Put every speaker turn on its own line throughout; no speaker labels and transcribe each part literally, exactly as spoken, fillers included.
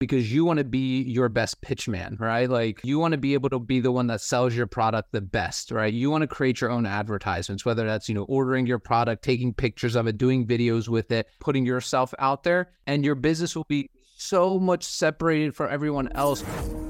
because you want to be your best pitch man, right? Like you want to be able to be the one that sells your product the best, right? You want to create your own advertisements, whether that's, you know, ordering your product, taking pictures of it, doing videos with it, putting yourself out there, and your business will be so much separated from everyone else.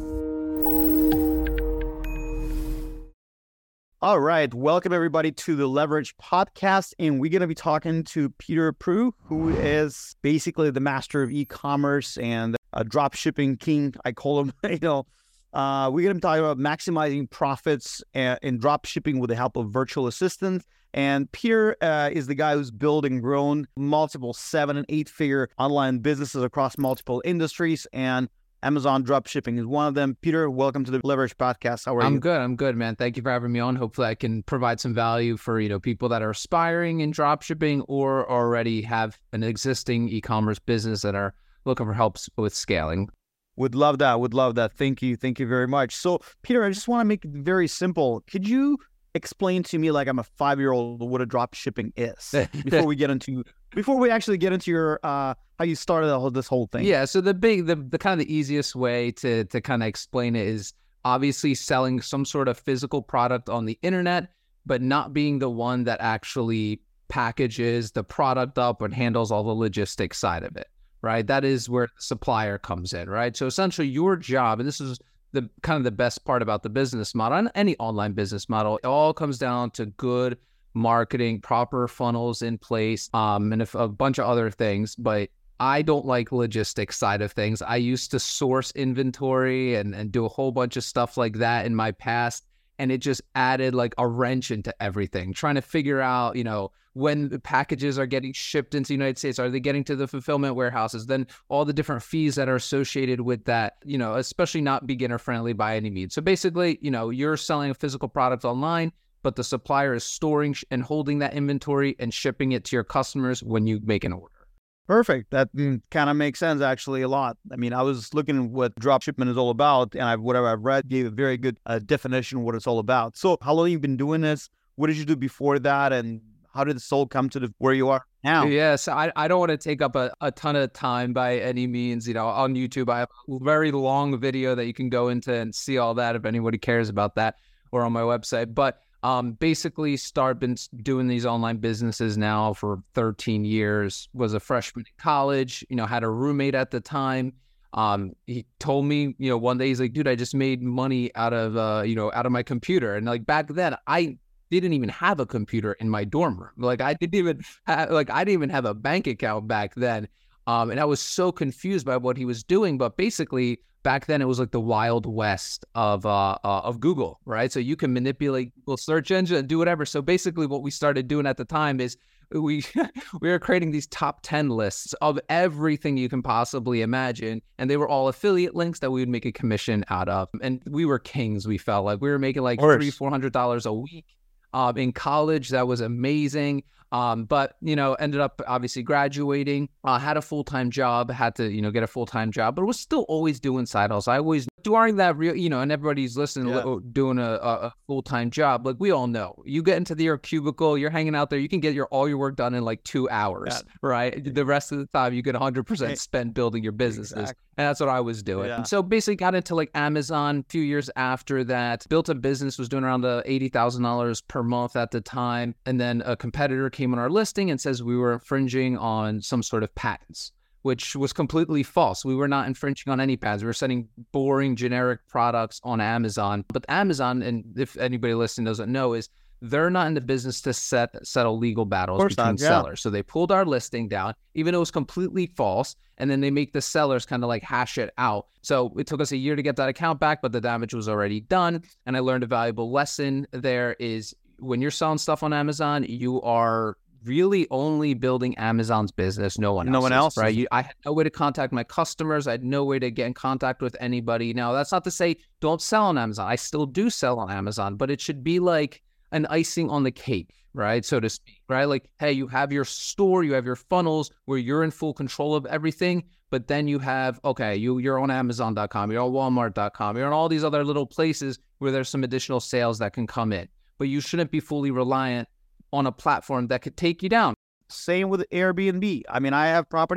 All right. Welcome, everybody, to the Leverage Podcast. And we're going to be talking to Peter Prue, who is basically the master of e-commerce and a drop shipping king. I call him, you know, uh, we're going to be talking about maximizing profits and, in drop shipping with the help of virtual assistants. And Peter uh, is the guy who's built and grown multiple seven and eight figure online businesses across multiple industries, and Amazon dropshipping is one of them. Peter, welcome to the Leverage Podcast. How are
I'm
you?
I'm good. I'm good, man. Thank you for having me on. Hopefully I can provide some value for, you know, people that are aspiring in dropshipping or already have an existing e-commerce business that are looking for help with scaling.
Would love that. Would love that. Thank you. Thank you very much. So, Peter, I just want to make it very simple. Could you explain to me, like I'm a five-year-old, what a drop shipping is before we get into before we actually get into your uh how you started the whole, this whole thing?
Yeah. So the big the, the kind of the easiest way to to kind of explain it is obviously selling some sort of physical product on the internet, but not being the one that actually packages the product up and handles all the logistics side of it. Right. That is where the supplier comes in. Right. So essentially your job, and this is the kind of the best part about the business model and any online business model, it all comes down to good marketing, proper funnels in place, um, and if, a bunch of other things. But I don't like logistics side of things. I used to source inventory and, and do a whole bunch of stuff like that in my past. And it just added like a wrench into everything, trying to figure out, you know, when the packages are getting shipped into the United States, are they getting to the fulfillment warehouses? Then all the different fees that are associated with that, you know, especially not beginner friendly by any means. So basically, you know, you're selling a physical product online, but the supplier is storing and holding that inventory and shipping it to your customers when you make an order.
Perfect. That mm, kind of makes sense, actually, a lot. I mean, I was looking at what drop shipment is all about, and I've, whatever I've read gave a very good uh, definition of what it's all about. So how long have you been doing this? What did you do before that? And how did this all come to the, where you are now?
Yes, I, I don't want to take up a, a ton of time by any means. You know, on YouTube, I have a very long video that you can go into and see all that if anybody cares about that, or on my website. But Um, basically start been doing these online businesses now for thirteen years, was a freshman in college, you know, had a roommate at the time. Um, he told me, you know, one day he's like, dude, I just made money out of, uh, you know, out of my computer. And like back then I didn't even have a computer in my dorm room. Like I didn't even have, like, I didn't even have a bank account back then. Um, and I was so confused by what he was doing, but basically back then it was like the wild west of uh, uh of Google, right? So you can manipulate Google search engine and do whatever. So basically what we started doing at the time is we we were creating these top ten lists of everything you can possibly imagine, and they were all affiliate links that we would make a commission out of. And we were kings. We felt like we were making like three, four hundred dollars a week. Um, in college, that was amazing. Um, but, you know, ended up obviously graduating, uh, had a full-time job, had to, you know, get a full-time job, but was still always doing side hustles. I always, during that real, you know, and everybody's listening, yeah. doing a, a full-time job. Like we all know, you get into the, your cubicle, you're hanging out there, you can get your all your work done in like two hours, yeah. right? The rest of the time you get one hundred percent spent building your businesses. Exactly. And that's what I was doing. Yeah. And so basically got into like Amazon a few years after that, built a business, was doing around the eighty thousand dollars per month at the time. And then a competitor came on our listing and says we were infringing on some sort of patents, which was completely false. We were not infringing on any patents. We were sending boring generic products on Amazon. But Amazon, and if anybody listening doesn't know, is they're not in the business to set, settle legal battles between not, yeah. sellers. So they pulled our listing down, even though it was completely false. And then they make the sellers kind of like hash it out. So it took us a year to get that account back, but the damage was already done. And I learned a valuable lesson there is when you're selling stuff on Amazon, you are really only building Amazon's business, no one else.
No one else,
right? You, I had no way to contact my customers. I had no way to get in contact with anybody. Now, that's not to say don't sell on Amazon. I still do sell on Amazon, but it should be like an icing on the cake, right? So to speak, right? Like, hey, you have your store, you have your funnels where you're in full control of everything, but then you have, okay, you, you're on Amazon dot com, you're on Walmart dot com, you're on all these other little places where there's some additional sales that can come in, but you shouldn't be fully reliant on a platform that could take you down.
Same with Airbnb. I mean, I have properties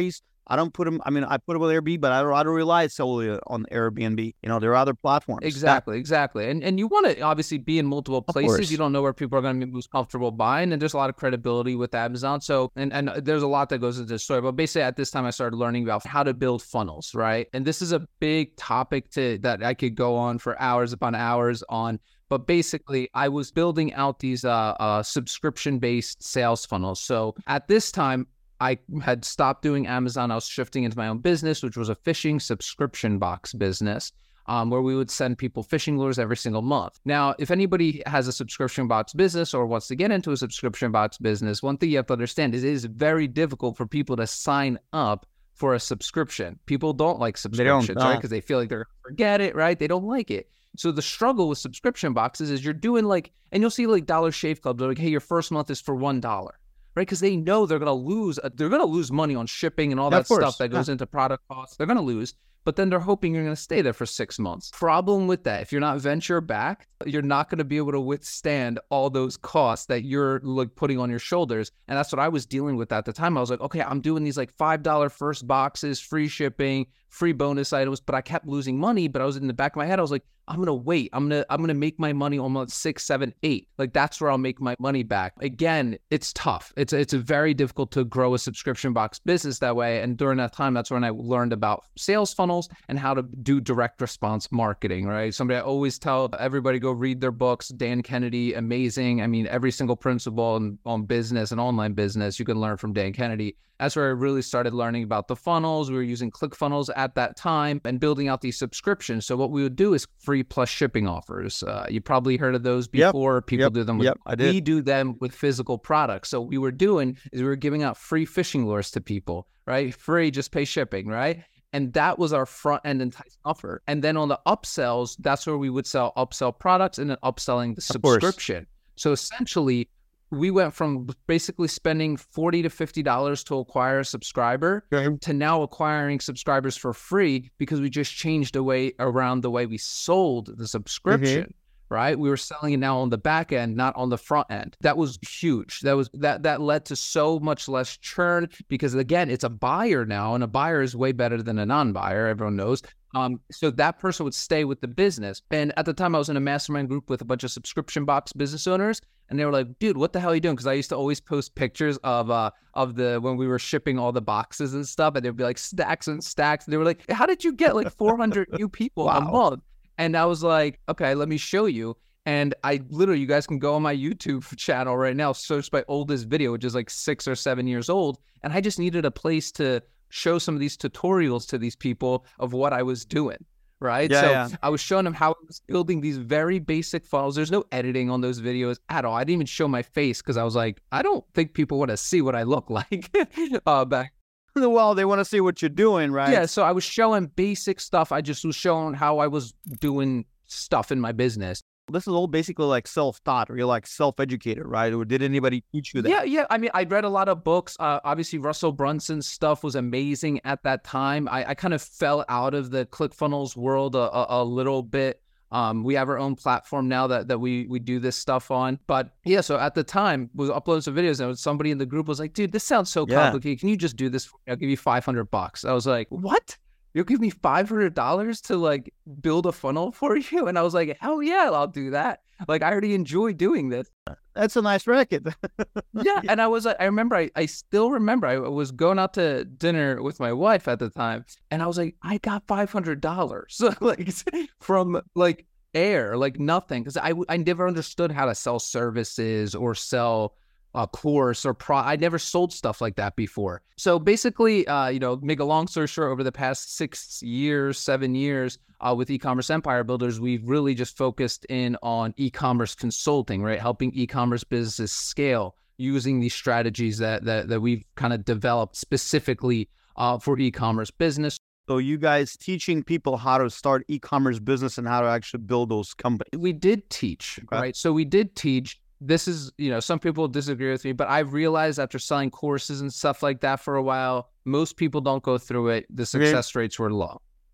I don't put them. I mean, I put them on Airbnb, but I don't, I don't rely solely on Airbnb. You know, there are other platforms.
Exactly, exactly. And and you want to obviously be in multiple places.
course.
You don't know where people are going to be most comfortable buying, and there's a lot of credibility with Amazon. So, and and there's a lot that goes into the story. But basically, at this time, I started learning about how to build funnels, right? And this is a big topic to that I could go on for hours upon hours on. But basically, I was building out these uh, uh, subscription-based sales funnels. So at this time, I had stopped doing Amazon. I was shifting into my own business, which was a fishing subscription box business, um, where we would send people fishing lures every single month. Now, if anybody has a subscription box business or wants to get into a subscription box business, one thing you have to understand is it is very difficult for people to sign up for a subscription. People don't like subscriptions,
don't,
right?
no.
Because they feel like they're going to forget it, right? They don't like it. So the struggle with subscription boxes is you're doing like, and you'll see like Dollar Shave Club, they're like, hey, your first month is for one dollar. Right, because they know they're gonna lose. They're gonna lose money on shipping and all
Yeah,
that
of course.
stuff that goes
Yeah.
into product costs. They're gonna lose, but then they're hoping you're gonna stay there for six months. Problem with that: if you're not venture backed, you're not gonna be able to withstand all those costs that you're like putting on your shoulders. And that's what I was dealing with at the time. I was like, okay, I'm doing these like five dollar first boxes, free shipping, free bonus items, but I kept losing money. But I was in the back of my head, I was like, I'm gonna wait. I'm gonna I'm gonna make my money almost six, seven, eight. Like that's where I'll make my money back. Again, it's tough. It's it's very difficult to grow a subscription box business that way. And during that time, that's when I learned about sales funnels and how to do direct response marketing. Right? Somebody I always tell everybody go read their books. Dan Kennedy, amazing. I mean, every single principle on, on business and online business you can learn from Dan Kennedy. That's where I really started learning about the funnels. We were using ClickFunnels at that time and building out these subscriptions. So what we would do is free plus shipping offers. Uh, you probably heard of those before.
Yep,
People
yep,
do them with,
yep, I did.
we do them with physical products. So what we were doing is we were giving out free fishing lures to people, right? Free, just pay shipping, right? And that was our front end enticing offer. And then on the upsells, that's where we would sell upsell products and then upselling the subscription. So essentially, we went from basically spending forty to fifty dollars to acquire a subscriber
Okay.
to now acquiring subscribers for free because we just changed the way around the way we sold the subscription. Right? We were selling it now on the back end, not on the front end. That was huge. That was that that led to so much less churn because again, it's a buyer now, and a buyer is way better than a non-buyer. Everyone knows. Um, so that person would stay with the business. And at the time, I was in a mastermind group with a bunch of subscription box business owners, and they were like, "Dude, what the hell are you doing?" Because I used to always post pictures of uh of the when we were shipping all the boxes and stuff, and they'd be like stacks and stacks. And they were like, "How did you get like four hundred new people a
Wow.
month?" And I was like, okay, let me show you. And I literally, you guys can go on my YouTube channel right now, search my oldest video, which is like six or seven years old. And I just needed a place to show some of these tutorials to these people of what I was doing. Right.
Yeah,
so
yeah.
I was showing them how I was building these very basic funnels. There's no editing on those videos at all. I didn't even show my face because I was like, I don't think people want to see what I look like uh, back.
Well, they want to see what you're doing, right?
Yeah, so I was showing basic stuff. I just was showing how I was doing stuff in my business.
This is all basically like self-taught, or you're like self-educated, right? Or did anybody teach you that?
Yeah, yeah. I mean, I read a lot of books. Uh, obviously, Russell Brunson's stuff was amazing at that time. I, I kind of fell out of the ClickFunnels world a, a, a little bit. Um, we have our own platform now that, that we we do this stuff on. But yeah, so at the time, was uploading some videos, and somebody in the group was like, dude, this sounds so
Yeah.
complicated. Can you just do this for me? I'll give you five hundred bucks. I was like, what? You'll give me five hundred dollars to like build a funnel for you? And I was like, hell yeah, I'll do that. Like, I already enjoy doing this.
That's a nice racket.
Yeah. And I was, I remember, I, I still remember I was going out to dinner with my wife at the time. And I was like, I got five hundred dollars like from like air, like nothing. Cause I, I never understood how to sell services or sell a course or pro. I never sold stuff like that before. So basically, uh, you know, make a long story short, over the past six years, seven years uh, with e-commerce empire builders, we've really just focused in on e-commerce consulting, right? Helping e-commerce businesses scale using these strategies that that, that we've kind of developed specifically uh, for e-commerce business.
So you guys teaching people how to start e-commerce business and how to actually build those companies.
We did teach,
Okay.
right? So we did teach. This is, you know, some people disagree with me, but I've realized after selling courses and stuff like that for a while, most people don't go through it. The success rates were low,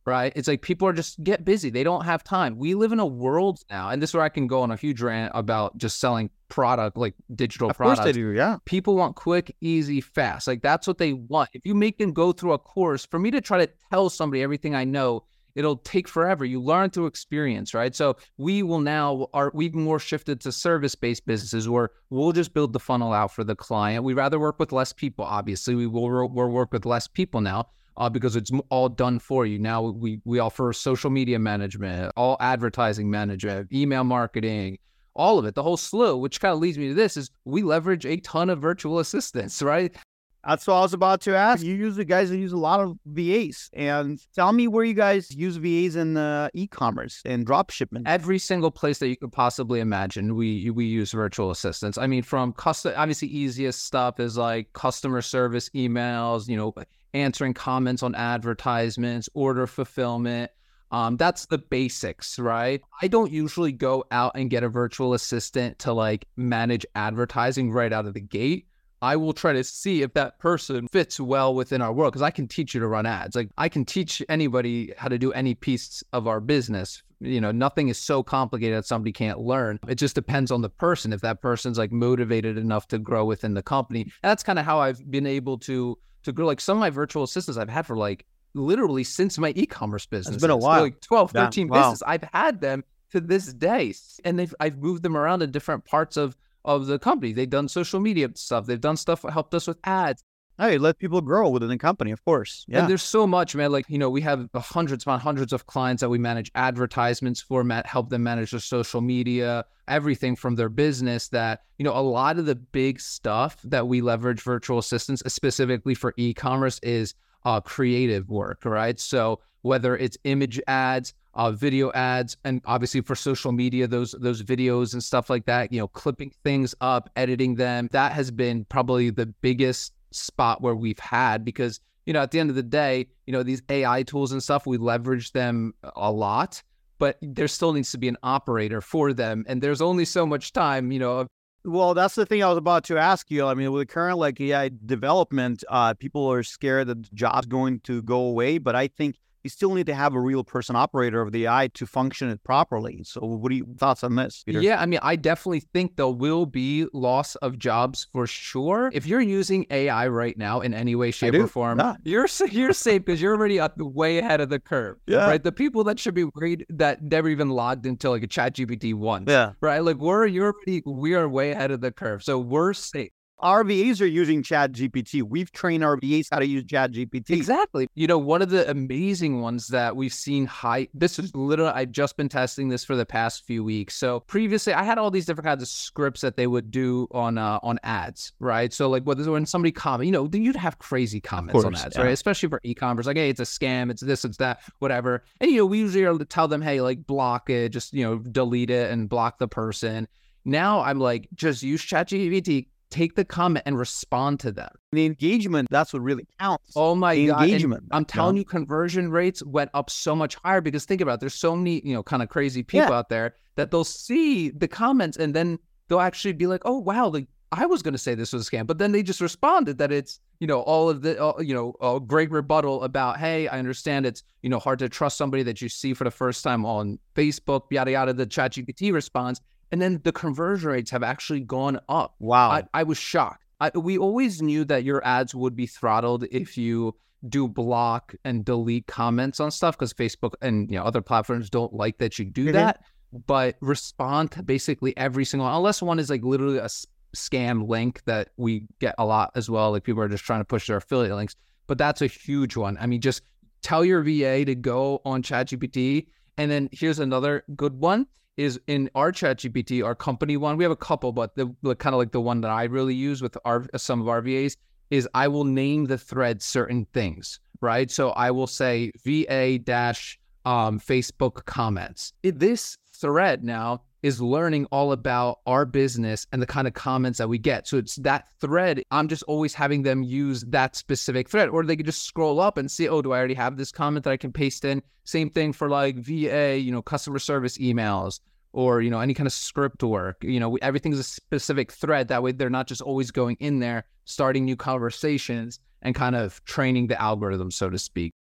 right? It's like people are just get busy. They don't have time. We live in a world now, and this is where I can go on a huge rant about just selling product, like digital
Of
products.
course they do, yeah.
People want quick, easy, fast. Like that's what they want. If you make them go through a course, for me to try to tell somebody everything I know, it'll take forever. You learn through experience, right? So we will now are we've more shifted to service-based businesses where we'll just build the funnel out for the client. We rather work with less people. Obviously, we will we'll work with less people now uh, because it's all done for you. Now we we offer social media management, all advertising management, email marketing, all of it, the whole slew. Which kind of leads me to this: is we leverage a ton of virtual assistants, right?
That's what I was about to ask. You usually guys use a lot of V As, and tell me where you guys use V As in uh, e-commerce and drop shipment.
Every single place that you could possibly imagine, we we use virtual assistants. I mean, from custom, obviously easiest stuff is like customer service emails, you know, answering comments on advertisements, order fulfillment. Um, that's the basics, right? I don't usually go out and get a virtual assistant to like manage advertising right out of the gate. I will try to see if that person fits well within our world because I can teach you to run ads. Like I can teach anybody how to do any piece of our business. You know, nothing is so complicated that somebody can't learn. It just depends on the person. If that person's like motivated enough to grow within the company. And that's kind of how I've been able to to grow. Like some of my virtual assistants I've had for like literally since my e-commerce business.
It's been a while.
Like twelve, thirteen
yeah, wow.
business. I've had them to this day. And they've I've moved them around in different parts of of the company. They've done social media stuff. They've done stuff that helped us with ads.
Hey, let people grow within the company, of course. Yeah.
And there's so much, man. Like, you know, we have hundreds upon hundreds of clients that we manage advertisements for, help them manage their social media, everything from their business that, you know, a lot of the big stuff that we leverage virtual assistants, specifically for e-commerce, is uh, creative work, right? So whether it's image ads, uh, video ads, and obviously for social media, those those videos and stuff like that, you know, clipping things up, editing them, that has been probably the biggest spot where we've had because, you know, at the end of the day, you know, these A I tools and stuff, we leverage them a lot, but there still needs to be an operator for them. And there's only so much time, you know.
Well, that's the thing I was about to ask you. I mean, with the current like A I development, uh, people are scared that the job's going to go away, but I think you still need to have a real person operator of the A I to function it properly. So what are your thoughts on this, Peter?
Yeah, I mean, I definitely think there will be loss of jobs for sure. If you're using A I right now in any way, shape, or form,
yeah.
you're you're safe because you're already up way ahead of the curve.
Yeah.
Right? The people that should be worried that never even logged into like a Chat G P T once.
Yeah.
Right? Like we're you're already we are way ahead of the curve. So we're safe.
Our V As are using Chat G P T. We've trained our V As how to use Chat G P T.
Exactly. You know, one of the amazing ones that we've seen high, this is literally, I've just been testing this for the past few weeks. So previously I had all these different kinds of scripts that they would do on uh, on ads, right? So like whether when somebody comment, you know, you'd have crazy comments
course,
on ads,
yeah.
right? Especially for e-commerce, like, hey, it's a scam, it's this, it's that, whatever. And, you know, we usually are to tell them, hey, like block it, just, you know, delete it and block the person. Now I'm like, just use Chat G P T. Take the comment and respond to them.
The engagement, that's what really counts.
Oh my
the
God.
Engagement.
And I'm telling
yeah.
you, conversion rates went up so much higher because think about it, there's so many, you know, kind of crazy people
yeah.
out there that they'll see the comments and then they'll actually be like, oh, wow, like I was going to say this was a scam, but then they just responded that it's, you know, all of the, uh, you know, a great rebuttal about, hey, I understand it's, you know, hard to trust somebody that you see for the first time on Facebook, yada, yada, the Chat G P T response. And then the conversion rates have actually gone up.
Wow.
I, I was shocked. I, we always knew that your ads would be throttled if you do block and delete comments on stuff because Facebook and, you know, other platforms don't like that you do mm-hmm. that. But respond to basically every single, unless one is like literally a scam link that we get a lot as well. Like people are just trying to push their affiliate links. But that's a huge one. I mean, just tell your V A to go on Chat G P T. And then here's another good one. Is in our Chat G P T, our company one, we have a couple, but the, the kind of like the one that I really use with our some of our V As is I will name the thread certain things, right? So I will say V A dash um, Facebook comments. It, this thread now is learning all about our business and the kind of comments that we get. So it's that thread. I'm just always having them use that specific thread, or they could just scroll up and see, oh, do I already have this comment that I can paste in? Same thing for like V A, you know, customer service emails, or, you know, any kind of script work. You know, everything's a specific thread. That way they're not just always going in there, starting new conversations and kind of training the algorithm, so to speak.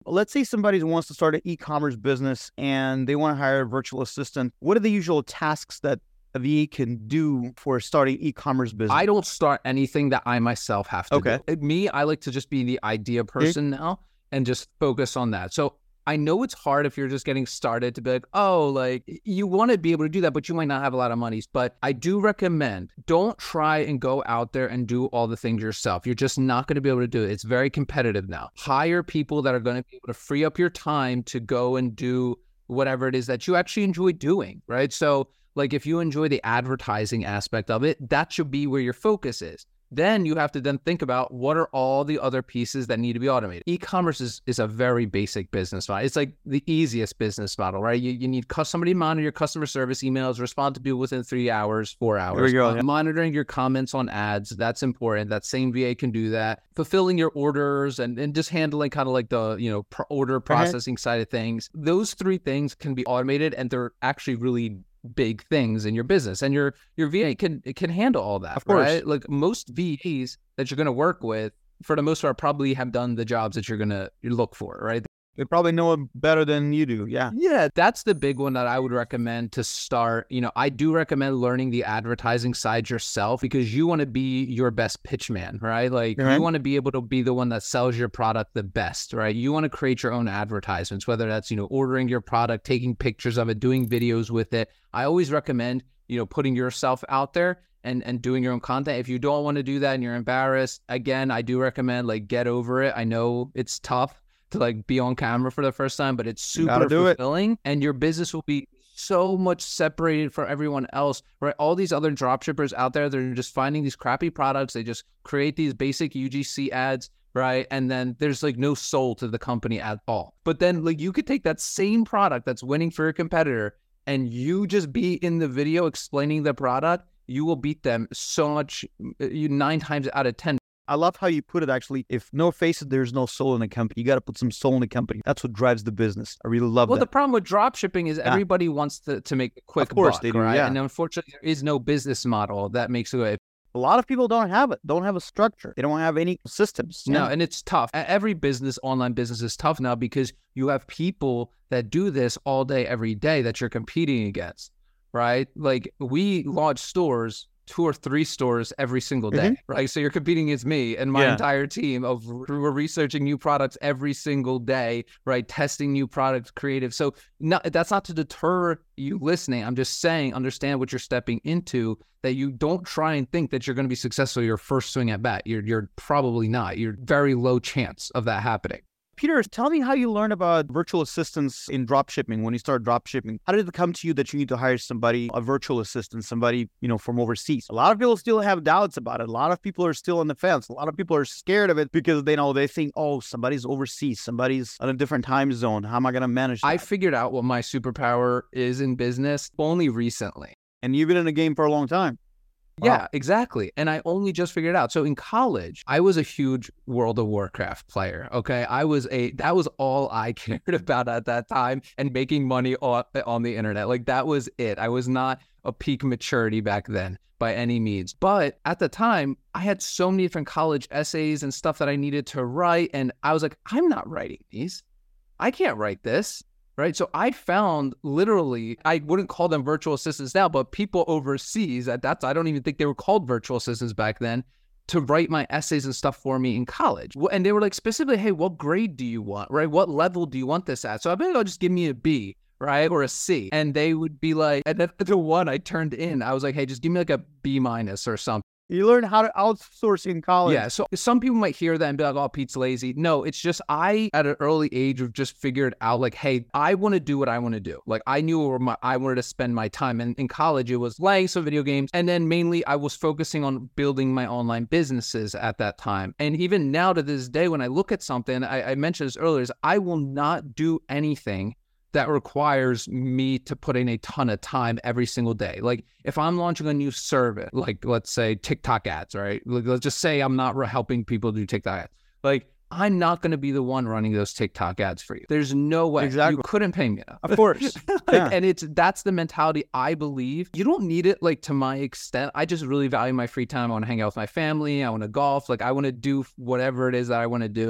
Let's say somebody wants to start an e-commerce business and they want to hire a virtual assistant. What are the usual tasks that a V A can do for starting e-commerce business?
I don't start anything that I myself have to
Okay.
do. Me, I like to just be the idea person now and just focus on that. So I know it's hard if you're just getting started to be like, oh, like you want to be able to do that, but you might not have a lot of money. But I do recommend don't try and go out there and do all the things yourself. You're just not going to be able to do it. It's very competitive now. Hire people that are going to be able to free up your time to go and do whatever it is that you actually enjoy doing, right? So like if you enjoy the advertising aspect of it, that should be where your focus is. Then you have to then think about what are all the other pieces that need to be automated. E-commerce is, is a very basic business model. It's like the easiest business model, right? You, you need somebody to monitor your customer service emails, respond to people within three hours, four hours.
There we go,
Uh,
yeah.
Monitoring your comments on ads, that's important. That same V A can do that. Fulfilling your orders and, and just handling kind of like the, you know, pro- order processing side of things. Those three things can be automated and they're actually really big things in your business, and your your V A can it can handle all that.
Of course.
Right? Like most V As that you're going to work with, for the most part, probably have done the jobs that you're going to look for, right?
They probably know it better than you do. Yeah.
Yeah, that's the big one that I would recommend to start. You know, I do recommend learning the advertising side yourself because you want to be your best pitch man, right? Like
Right.
you want to be able to be the one that sells your product the best, right? You want to create your own advertisements, whether that's, you know, ordering your product, taking pictures of it, doing videos with it. I always recommend, you know, putting yourself out there and, and doing your own content. If you don't want to do that and you're embarrassed, again, I do recommend like get over it. I know it's tough to like be on camera for the first time, but it's
You gotta
super
do it.
fulfilling and your business will be so much separated from everyone else, right? All these other dropshippers out there, they're just finding these crappy products. They just create these basic U G C ads, right? And then there's like no soul to the company at all. But then like you could take that same product that's winning for your competitor and you just be in the video explaining the product, you will beat them so much, you nine times out of ten.
I love how you put it, actually. If no faces, there's no soul in the company. You got to put some soul in the company. That's what drives the business. I really love
Well,
that.
the problem with drop shipping is everybody wants to, to make a quick
Of course
buck,
they do,
right?
yeah.
And unfortunately, there is no business model that makes it.
A lot of people don't have it, don't have a structure. They don't have any systems.
No,
Yeah.
and it's tough. E- Every business, online business is tough now because you have people that do this all day, every day that you're competing against, right? Like we launch stores, two or three stores every single day,
Mhm.
right? So you're competing against me and my
Yeah.
entire team of we're researching new products every single day, right? Testing new products, creative. So not, that's not to deter you listening. I'm just saying, understand what you're stepping into, that you don't try and think that you're going to be successful your first swing at bat. You're, you're probably not. You're very low chance of that happening.
Peter, tell me how you learned about virtual assistants in drop shipping when you started drop shipping. How did it come to you that you need to hire somebody, a virtual assistant, somebody, you know, from overseas? A lot of people still have doubts about it. A lot of people are still on the fence. A lot of people are scared of it because they know, they think, oh, somebody's overseas, somebody's on a different time zone. How am I going to manage that?
I figured out what my superpower is in business only recently.
And you've been in the game for a long time. Wow.
Yeah, exactly. And I only just figured it out. So in college, I was a huge World of Warcraft player. Okay. I was a, that was all I cared about at that time, and making money on, on the internet. Like that was it. I was not a peak maturity back then by any means. But at the time, I had so many different college essays and stuff that I needed to write. And I was like, I'm not writing these. I can't write this. Right. So I found literally, I wouldn't call them virtual assistants now, but people overseas at that time, I don't even think they were called virtual assistants back then, to write my essays and stuff for me in college. And they were like specifically, hey, what grade do you want? Right. What level do you want this at? So I bet I'll just give me a B, right? Or a C. And they would be like, and then the one I turned in, I was like, hey, just give me like a B minus or something.
You learned how to outsource in college.
Yeah, so some people might hear that and be like, oh, Pete's lazy. No, it's just I, at an early age, have just figured out like, hey, I want to do what I want to do. Like I knew where my, I wanted to spend my time. And in college, it was playing some video games. And then mainly I was focusing on building my online businesses at that time. And even now to this day, when I look at something, I, I mentioned this earlier, is I will not do anything that requires me to put in a ton of time every single day. Like if I'm launching a new service, like let's say TikTok ads, right? Like, let's just say I'm not helping people do TikTok ads. Like I'm not going to be the one running those TikTok ads for you. There's no way.
Exactly.
You couldn't pay me enough.
Of course.
Like,
Yeah.
And it's that's the mentality I believe. You don't need it like to my extent. I just really value my free time. I want to hang out with my family. I want to golf. Like I want to do whatever it is that I want to do.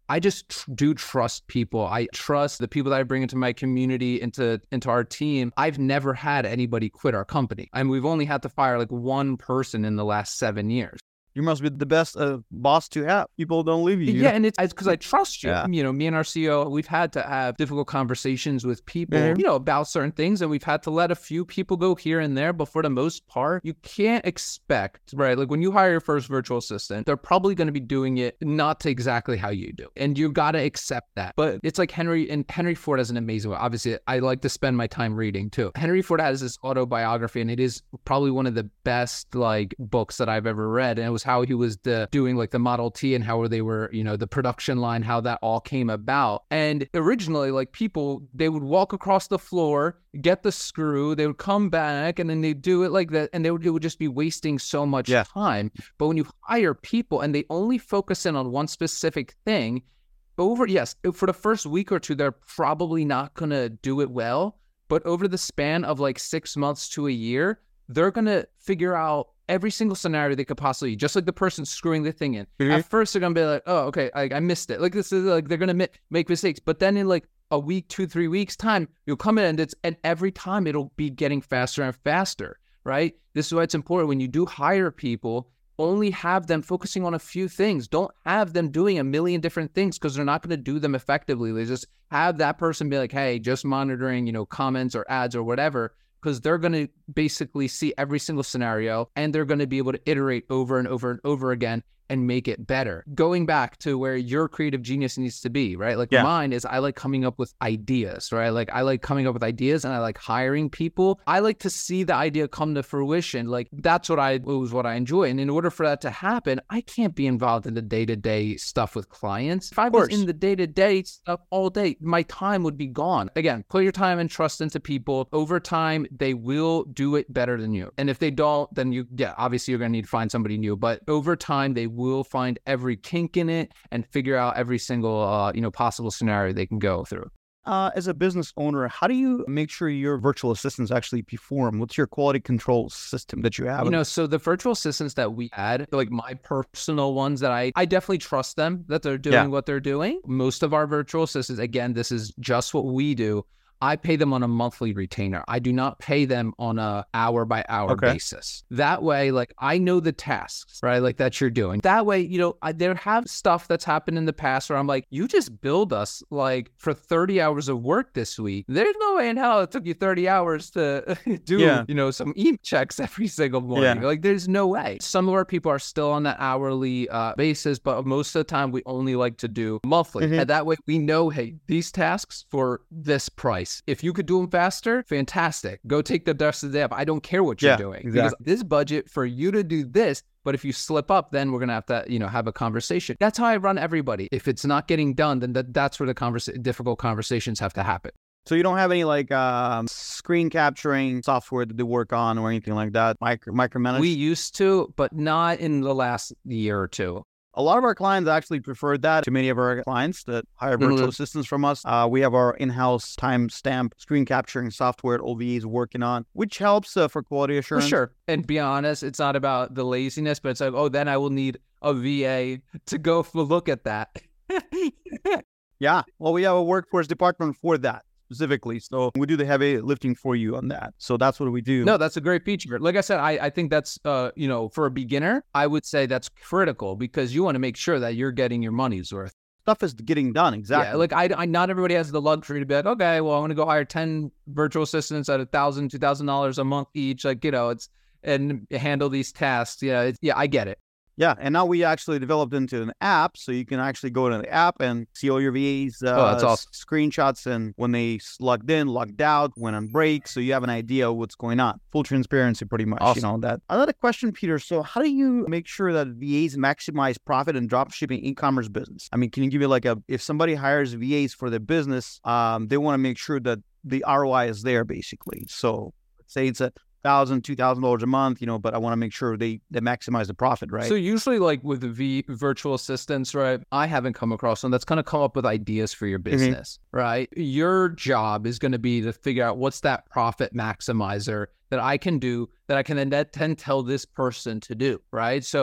I just tr- do trust people. I trust the people that I bring into my community, into into our team. I've never had anybody quit our company. And we've only had to fire like one person in the last seven years.
You must be the best uh, boss to have. People don't leave you.
Yeah, and it's because I trust you.
Yeah.
You know, me and our C E O, we've had to have difficult conversations with people,
Mhm.
you know, about certain things, and we've had to let a few people go here and there. But for the most part, you can't expect, right? Like when you hire your first virtual assistant, they're probably going to be doing it not to exactly how you do, and you got to accept that. But it's like Henry, and Henry Ford has an amazing way. Obviously, I like to spend my time reading too. Henry Ford has this autobiography, and it is probably one of the best like books that I've ever read. And it was how he was the doing like the Model T and how they were, you know, the production line, how that all came about. And originally, like people, they would walk across the floor, get the screw, they would come back, and then they do it like that, and they would, it would just be wasting so much
Yeah.
time. But when you hire people and they only focus in on one specific thing, over, yes, for the first week or two, they're probably not going to do it well. But over the span of like six months to a year, they're going to figure out every single scenario they could possibly, just like the person screwing the thing in.
Mhm.
At first, they're going to be like, oh, okay, I, I missed it. Like this is like, they're going to mi- make mistakes. But then in like a week, two, three weeks time, you'll come in and it's, and every time it'll be getting faster and faster, right? This is why it's important when you do hire people, only have them focusing on a few things. Don't have them doing a million different things because they're not going to do them effectively. They just have that person be like, hey, just monitoring, you know, comments or ads or whatever, because they're going to basically see every single scenario and they're going to be able to iterate over and over and over again and make it better. Going back to where your creative genius needs to be, right? Like
Yeah.
mine is I like coming up with ideas, right? Like I like coming up with ideas and I like hiring people. I like to see the idea come to fruition. Like that's what I, it was what I enjoy. And in order for that to happen, I can't be involved in the day-to-day stuff with clients. If I was
course.
in the day-to-day stuff all day, my time would be gone. Again, put your time and trust into people. Over time, they will do it better than you. And if they don't, then you, yeah, obviously you're going to need to find somebody new. But over time, they will find every kink in it and figure out every single, uh, you know, possible scenario they can go through.
Uh, as a business owner, how do you make sure your virtual assistants actually perform? What's your quality control system that you have?
You know, so the virtual assistants that we had, like my personal ones that I, I definitely trust them that they're doing
Yeah.
what they're doing. Most of our virtual assistants, again, this is just what we do. I pay them on a monthly retainer. I do not pay them on a hour by hour
Okay.
basis. That way, like I know the tasks, right? Like that you're doing. That way, you know, I, there have stuff that's happened in the past where I'm like, you just billed us like for thirty hours of work this week. There's no way in hell it took you thirty hours to do,
Yeah.
you know, some email checks every single morning.
Yeah.
Like there's no way. Some of our people are still on that hourly uh, basis, but most of the time we only like to do monthly.
Mhm.
And that way we know, hey, these tasks for this price. If you could do them faster, fantastic. Go take the rest of the day up. I don't care what you're
Yeah,
doing.
exactly.
Because this budget for you to do this, but if you slip up, then we're going to have to, you know, have a conversation. That's how I run everybody. If it's not getting done, then that, that's where the conversa- difficult conversations have to happen.
So you don't have any like um, screen capturing software that they work on or anything like that? Micro micromanage?
We used to, but not in the last year or two.
A lot of our clients actually prefer that to many of our clients that hire virtual
Mhm.
assistants from us. Uh, we have our in-house timestamp screen capturing software O V A is working on, which helps uh, for quality
For
assurance.
sure. And be honest, it's not about the laziness, but it's like, oh, then I will need a V A to go f- look at that.
Yeah. Well, we have a workforce department for that specifically. So we do the heavy lifting for you on that. So that's what we do.
No, that's a great feature. Like I said, I, I think that's, uh, you know, for a beginner, I would say that's critical because you want to make sure that you're getting your money's worth.
Stuff is getting done. Exactly.
Yeah, like I, I, not everybody has the luxury to be like, okay, well, I'm going to go hire ten virtual assistants at a thousand, two thousand dollars a month each. Like, you know, it's, and handle these tasks. Yeah. It's, yeah, I get it.
Yeah, and now we actually developed into an app, so you can actually go to the app and see all your V As' uh,
Oh, that's awesome.
s- screenshots and when they s- logged in, logged out, went on break, so you have an idea of what's going on. Full transparency, pretty much.
Awesome.
You know that. Another question, Peter. So, how do you make sure that V As maximize profit in dropshipping e-commerce business? I mean, can you give me like a if somebody hires V As for their business, um, they want to make sure that the R O I is there, basically. So, let's say it's a thousand, two thousand dollars a month, you know, but I want to make sure they they maximize the profit, right?
So usually like with the v, virtual assistants, right, I haven't come across them. That's going to come up with ideas for your business, right? Your job is going to be to figure out what's that profit maximizer that I can do that I can then, then tell this person to do, right? So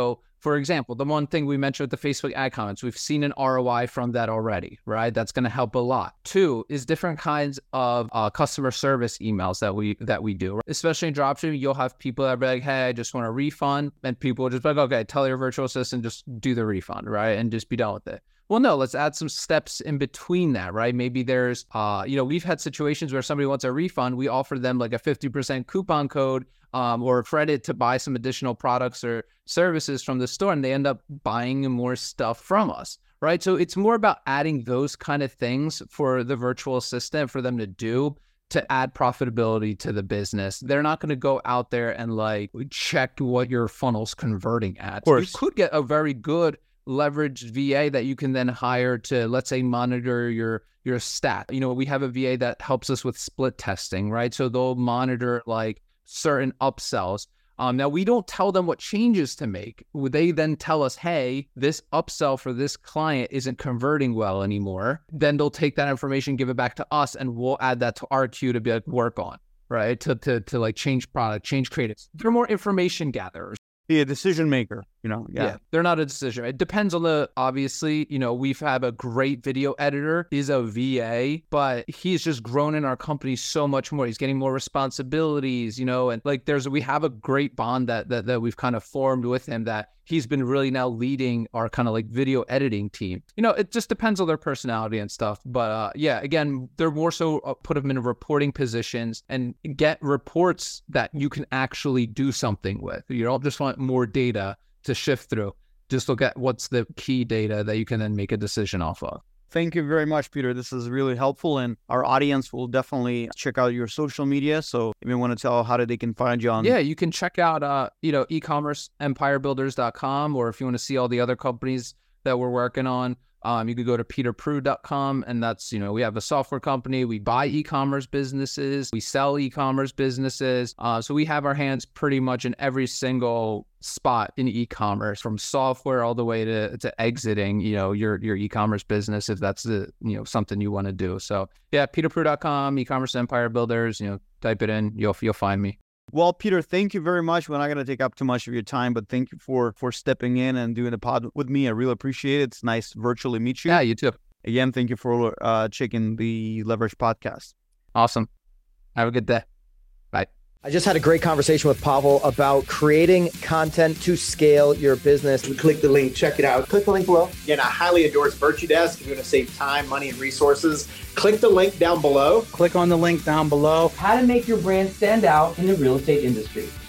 For example, the one thing we mentioned with the Facebook ad comments, we've seen an R O I from that already, right? That's going to help a lot. Two is different kinds of uh, customer service emails that we that we do. Especially in dropshipping, you'll have people that be like, hey, I just want a refund. And people will just be like, okay, tell your virtual assistant, just do the refund, right? And just be done with it. Well, no, let's add some steps in between that, right? Maybe there's, uh, you know, we've had situations where somebody wants a refund. We offer them like a fifty percent coupon code um, or credit to buy some additional products or services from the store, and they end up buying more stuff from us, right? So it's more about adding those kind of things for the virtual assistant for them to do to add profitability to the business. They're not going to go out there and like check what your funnel's converting at.
Of course.
You could get a very good leveraged V A that you can then hire to, let's say, monitor your your stat. You know, we have a V A that helps us with split testing, right? So they'll monitor like certain upsells. Um, now we don't tell them what changes to make. They then tell us, hey, this upsell for this client isn't converting well anymore. Then they'll take that information, give it back to us, and we'll add that to our queue to be like work on, right? To to to like change product, change creatives. They're more information gatherers.
Be a decision maker, you know? Yeah.
yeah. They're not a decision. It depends on the, obviously, you know, we've had a great video editor. He's a V A, but he's just grown in our company so much more. He's getting more responsibilities, you know, and like there's, we have a great bond that, that, that we've kind of formed with him that he's been really now leading our kind of like video editing team. You know, it just depends on their personality and stuff. But uh, yeah, again, they're more so uh, put them in reporting positions and get reports that you can actually do something with. You don't just want more data to shift through. Just look at what's the key data that you can then make a decision off of.
Thank you very much, Peter. This is really helpful, and our audience will definitely check out your social media. So if you want to tell how they can find you on...
Yeah, you can check out, uh, you know, e commerce empire builders dot com, or if you want to see all the other companies that we're working on, um, you could go to peter prue dot com, and that's, you know, we have a software company. We buy e-commerce businesses. We sell e-commerce businesses. Uh, so we have our hands pretty much in every single spot in e-commerce, from software all the way to, to exiting, you know, your, your e-commerce business, if that's the, you know, something you want to do. So yeah, peter prue dot com, e-commerce empire builders, you know, type it in, you'll, you'll find me.
Well, Peter, thank you very much. We're not going to take up too much of your time, but thank you for for stepping in and doing the pod with me. I really appreciate it. It's nice to virtually meet you.
Yeah, you too.
Again, thank you for uh, checking the Leverage podcast.
Awesome. Have a good day. Bye.
I just had a great conversation with Pavel about creating content to scale your business.
Click the link, check it out.
Click the link below.
Again, I highly endorse VirtueDesk. If you want to save time, money, and resources, click the link down below.
Click on the link down below.
How to make your brand stand out in the real estate industry.